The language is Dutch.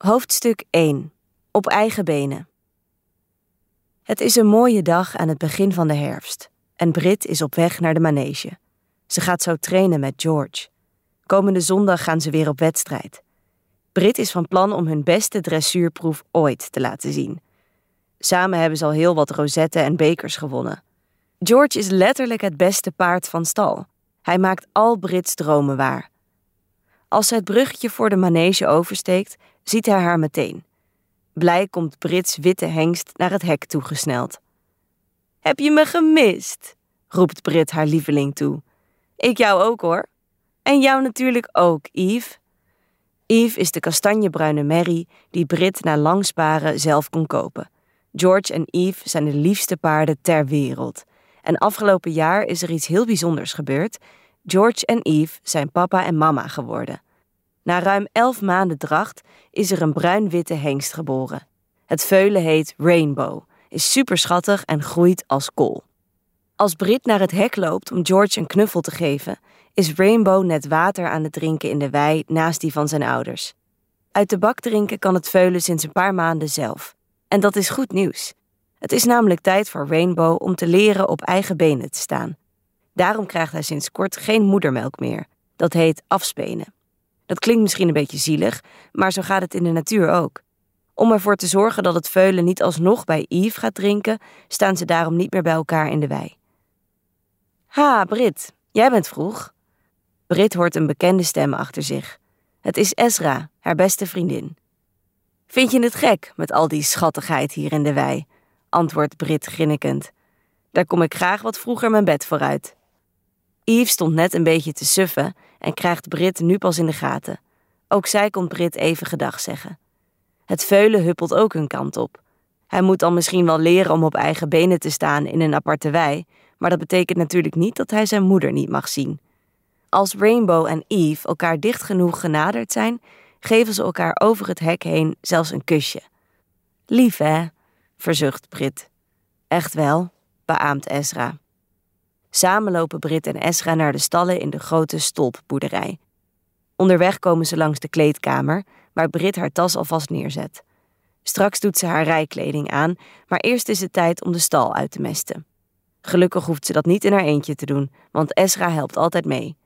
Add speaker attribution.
Speaker 1: Hoofdstuk 1. Op eigen benen. Het is een mooie dag aan het begin van de herfst en Brit is op weg naar de manege. Ze gaat zo trainen met George. Komende zondag gaan ze weer op wedstrijd. Brit is van plan om hun beste dressuurproef ooit te laten zien. Samen hebben ze al heel wat rozetten en bekers gewonnen. George is letterlijk het beste paard van stal. Hij maakt al Brits dromen waar. Als ze het bruggetje voor de manege oversteekt, ziet hij haar meteen. Blij komt Brits witte hengst naar het hek toegesneld. Heb je me gemist? Roept Brit haar lieveling toe. Ik jou ook hoor. En jou natuurlijk ook, Yves. Yves is de kastanjebruine merrie die Brit na lang sparen zelf kon kopen. George en Yves zijn de liefste paarden ter wereld. En afgelopen jaar is er iets heel bijzonders gebeurd. George en Yves zijn papa en mama geworden. Na ruim 11 maanden dracht is er een bruin-witte hengst geboren. Het veulen heet Rainbow, is superschattig en groeit als kool. Als Brit naar het hek loopt om George een knuffel te geven, is Rainbow net water aan het drinken in de wei naast die van zijn ouders. Uit de bak drinken kan het veulen sinds een paar maanden zelf. En dat is goed nieuws. Het is namelijk tijd voor Rainbow om te leren op eigen benen te staan. Daarom krijgt hij sinds kort geen moedermelk meer. Dat heet afspenen. Dat klinkt misschien een beetje zielig, maar zo gaat het in de natuur ook. Om ervoor te zorgen dat het veulen niet alsnog bij Yves gaat drinken, staan ze daarom niet meer bij elkaar in de wei. Ha, Brit, jij bent vroeg. Brit hoort een bekende stem achter zich. Het is Ezra, haar beste vriendin. Vind je het gek met al die schattigheid hier in de wei? Antwoordt Brit grinnikend. Daar kom ik graag wat vroeger mijn bed vooruit. Yves stond net een beetje te suffen en krijgt Brit nu pas in de gaten. Ook zij komt Brit even gedag zeggen. Het veulen huppelt ook hun kant op. Hij moet dan misschien wel leren om op eigen benen te staan in een aparte wei, maar dat betekent natuurlijk niet dat hij zijn moeder niet mag zien. Als Rainbow en Yves elkaar dicht genoeg genaderd zijn, geven ze elkaar over het hek heen zelfs een kusje. Lief, hè? Verzucht Brit. Echt wel, beaamt Ezra. Samen lopen Brit en Ezra naar de stallen in de grote stolpboerderij. Onderweg komen ze langs de kleedkamer, waar Brit haar tas alvast neerzet. Straks doet ze haar rijkleding aan, maar eerst is het tijd om de stal uit te mesten. Gelukkig hoeft ze dat niet in haar eentje te doen, want Ezra helpt altijd mee.